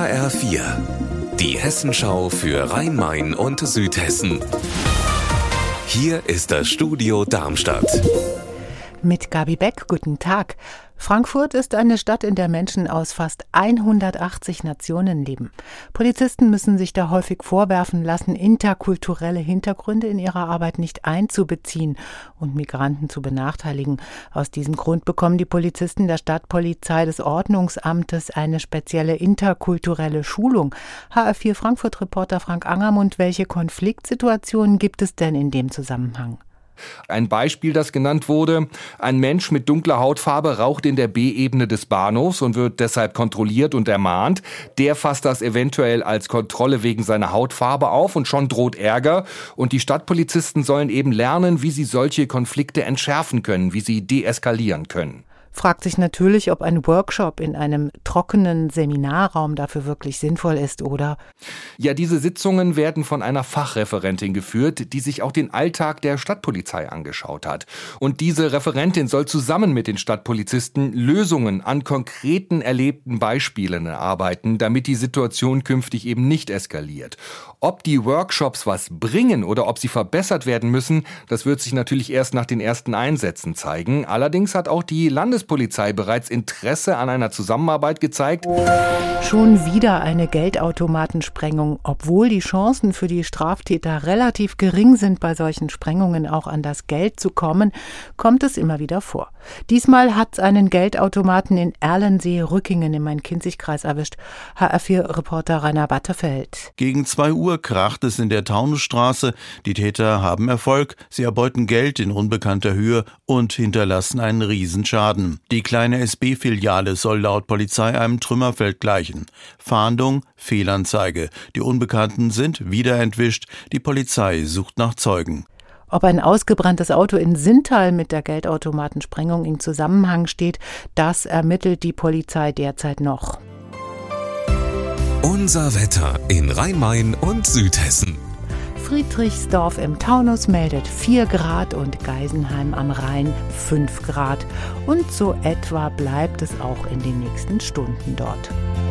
HR4, die Hessenschau für Rhein-Main und Südhessen. Hier ist das Studio Darmstadt. Mit Gabi Beck, guten Tag. Frankfurt ist eine Stadt, in der Menschen aus fast 180 Nationen leben. Polizisten müssen sich da häufig vorwerfen lassen, interkulturelle Hintergründe in ihrer Arbeit nicht einzubeziehen und Migranten zu benachteiligen. Aus diesem Grund bekommen die Polizisten der Stadtpolizei des Ordnungsamtes eine spezielle interkulturelle Schulung. HR4 Frankfurt-Reporter Frank Angermund, welche Konfliktsituationen gibt es denn in dem Zusammenhang? Ein Beispiel, das genannt wurde: Ein Mensch mit dunkler Hautfarbe raucht in der B-Ebene des Bahnhofs und wird deshalb kontrolliert und ermahnt. Der fasst das eventuell als Kontrolle wegen seiner Hautfarbe auf und schon droht Ärger. Und die Stadtpolizisten sollen eben lernen, wie sie solche Konflikte entschärfen können, wie sie deeskalieren können. Fragt sich natürlich, ob ein Workshop in einem trockenen Seminarraum dafür wirklich sinnvoll ist, oder? Ja, diese Sitzungen werden von einer Fachreferentin geführt, die sich auch den Alltag der Stadtpolizei angeschaut hat. Und diese Referentin soll zusammen mit den Stadtpolizisten Lösungen an konkreten erlebten Beispielen erarbeiten, damit die Situation künftig eben nicht eskaliert. Ob die Workshops was bringen oder ob sie verbessert werden müssen, das wird sich natürlich erst nach den ersten Einsätzen zeigen. Allerdings hat auch die Landespolizei bereits Interesse an einer Zusammenarbeit gezeigt. Schon wieder eine Geldautomatensprengung. Obwohl die Chancen für die Straftäter relativ gering sind, bei solchen Sprengungen auch an das Geld zu kommen, kommt es immer wieder vor. Diesmal hat es einen Geldautomaten in Erlensee-Rückingen im Main-Kinzig-Kreis erwischt. HR4-Reporter Rainer Batterfeld. Gegen 2 Uhr kracht es in der Taunusstraße. Die Täter haben Erfolg. Sie erbeuten Geld in unbekannter Höhe und hinterlassen einen Riesenschaden. Die kleine SB-Filiale soll laut Polizei einem Trümmerfeld gleichen. Fahndung, Fehlanzeige. Die Unbekannten sind wieder entwischt. Die Polizei sucht nach Zeugen. Ob ein ausgebranntes Auto in Sinntal mit der Geldautomatensprengung in Zusammenhang steht, das ermittelt die Polizei derzeit noch. Unser Wetter in Rhein-Main und Südhessen. Friedrichsdorf im Taunus meldet 4 Grad und Geisenheim am Rhein 5 Grad. Und so etwa bleibt es auch in den nächsten Stunden dort.